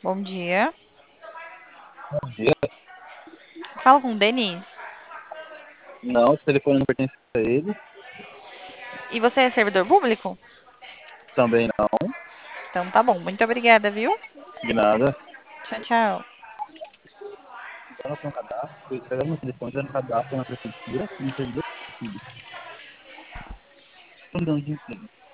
Bom dia. Bom dia. Fala com o Denis. Não, esse telefone não pertence a ele. E você é servidor público? Também não, Então tá bom. Muito obrigada, viu? de nada. Tchau, tchau. Ela tem um cadastro, ela no telefone, ela no cadastro na prefeitura, no servidor público. Estão dando de emprego.